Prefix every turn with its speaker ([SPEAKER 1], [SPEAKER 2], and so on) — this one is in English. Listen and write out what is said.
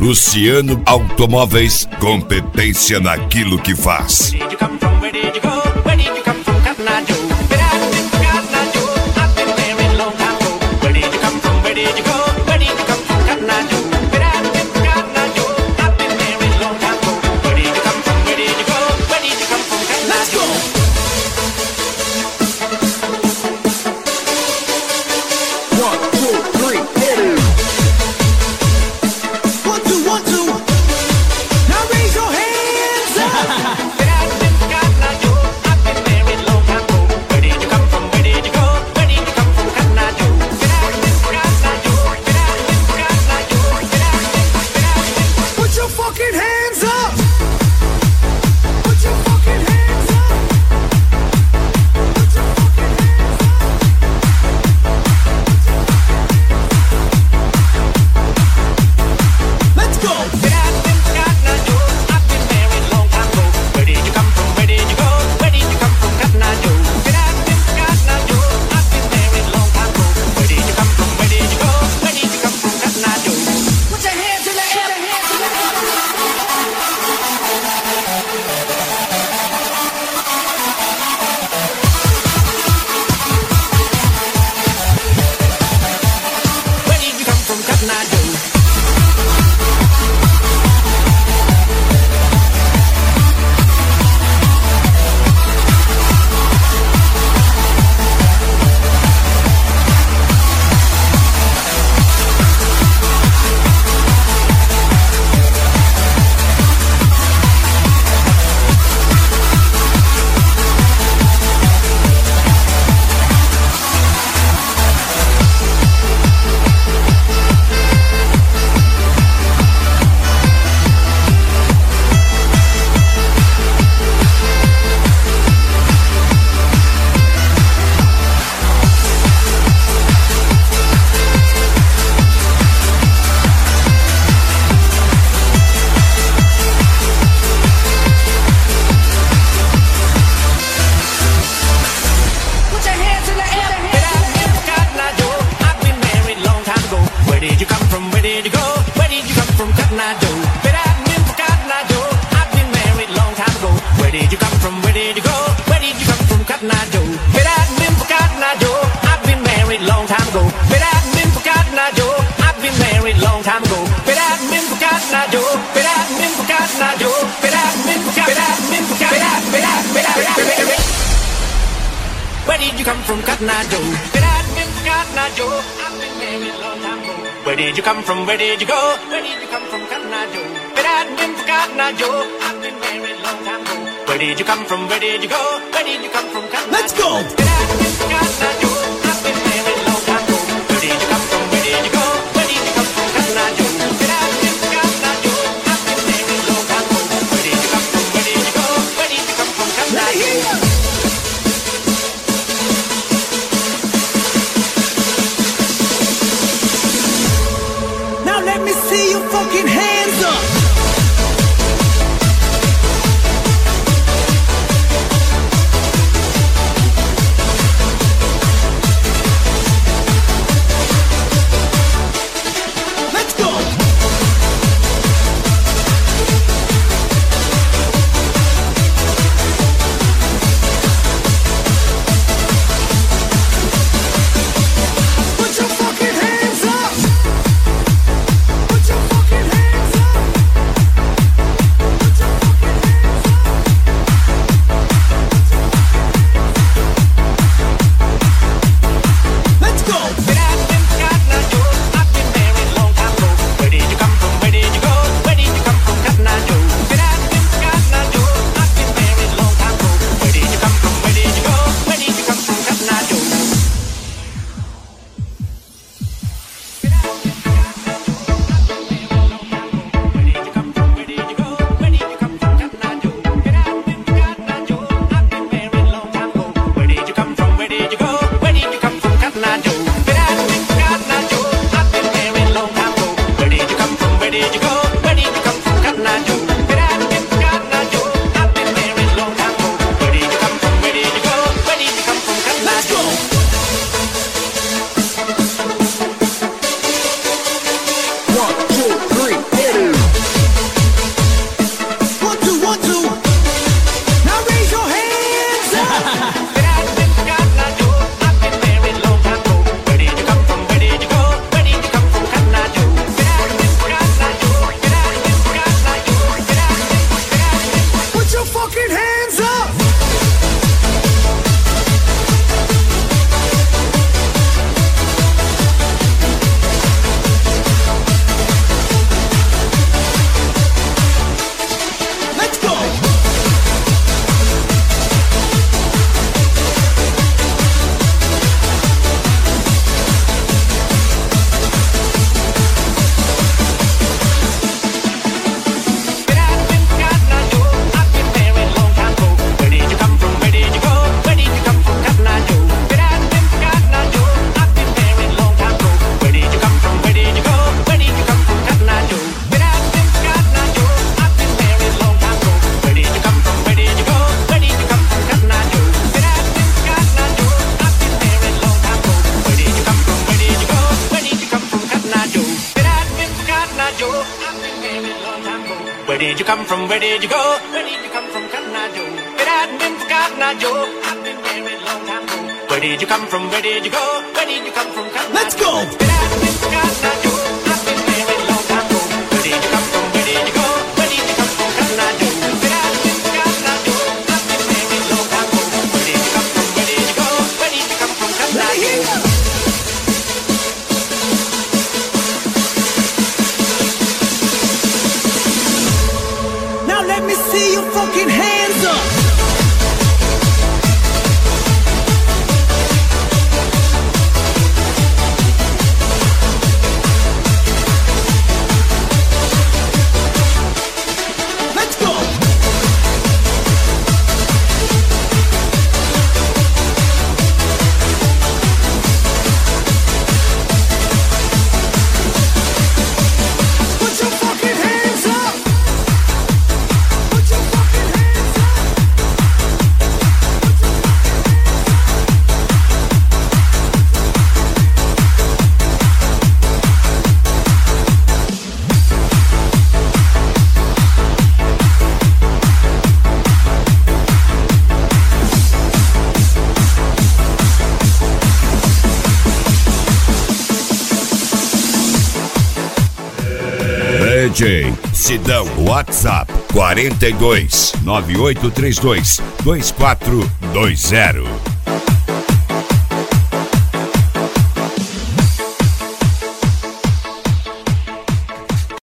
[SPEAKER 1] Luciano Automóveis, competência naquilo que faz.
[SPEAKER 2] Where did you come from, Cotton Eye Joe? Where did you come from? Where did you go? Where did you come from, Cotton Eye Joe? I've been married long time ago. Where did you come from? Where did you go? Where did you come from, Cotton Eye Joe?
[SPEAKER 3] Let's go!
[SPEAKER 2] I've been married long time ago. Where did you come from? Where did you go? Where did you come from, Cotton Eye Joe? I've been married long time ago. Where did you come from? Where did you go? Where did you come from, Cotton Eye Joe?
[SPEAKER 3] Let me see your fucking hands up. Let's go. Put your fucking hands up. Put your fucking hands up.
[SPEAKER 2] did you come from? Where did you go? Where did you come from, Cotton Eye Joe? It hadn't been for Cotton Eye Joe, I've been married a long time ago. Where did you come from? Where did you go? Where did you come from, Cotton Eye Joe?
[SPEAKER 3] Let's go.
[SPEAKER 2] It hadn't been for Cotton Eye Joe, I've been married a long time ago. Where did you come from? Where did you go? Where did you come from, Cotton Eye Joe? It hadn't been for Cotton Eye Joe, I've been married a long time ago. Where did you come from? Where did you go? Where did you come from, Cotton Eye Joe?
[SPEAKER 3] Now let me see your fucking hands up. Let's go. Put your fucking hands up. Put your fucking hands up.
[SPEAKER 1] DJ Sidão, WhatsApp 42 9832 2420.